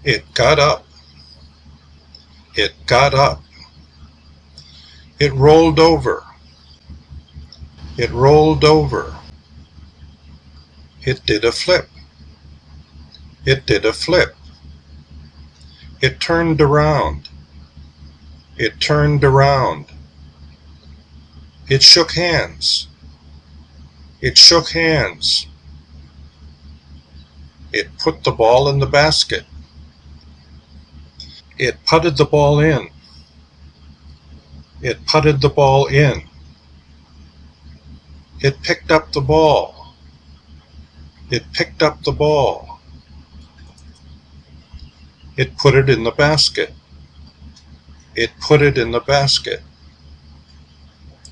It got up. It got up. It rolled over. It rolled over. It did a flip. It did a flip. It turned around. It turned around. It shook hands. It shook hands. It put the ball in the basket. It putted the ball in. It putted the ball in. It picked up the ball. It picked up the ball. It put it in the basket. It put it in the basket.